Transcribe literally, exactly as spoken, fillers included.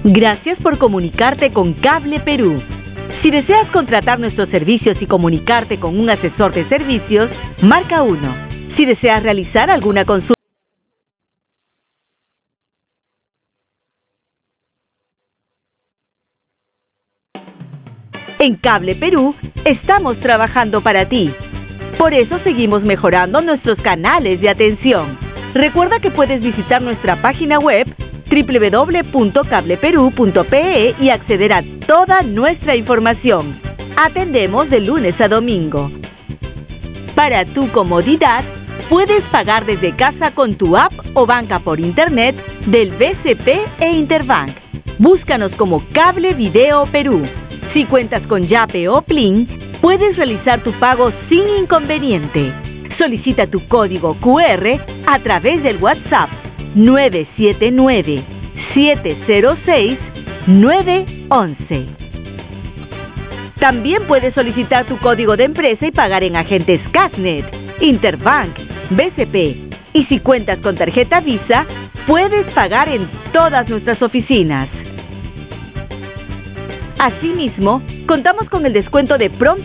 Gracias por comunicarte con Cable Perú. Si deseas contratar nuestros servicios y comunicarte con un asesor de servicios, marca uno. Si deseas realizar alguna consulta, en Cable Perú estamos trabajando para ti. Por eso seguimos mejorando nuestros canales de atención. Recuerda que puedes visitar nuestra página web doble u doble u doble u punto cable perú punto pe e y acceder a toda nuestra información. Atendemos de lunes a domingo. Para tu comodidad, puedes pagar desde casa con tu app o banca por internet del B C P e Interbank. Búscanos como Cable Video Perú. Si cuentas con Yape o Plin, puedes realizar tu pago sin inconveniente. Solicita tu código cu erre a través del WhatsApp nueve siete nueve, siete cero seis, nueve once. También puedes solicitar tu código de empresa y pagar en agentes Casnet, Interbank, B C P. Y si cuentas con tarjeta Visa, puedes pagar en todas nuestras oficinas. Asimismo, contamos con el descuento de pronto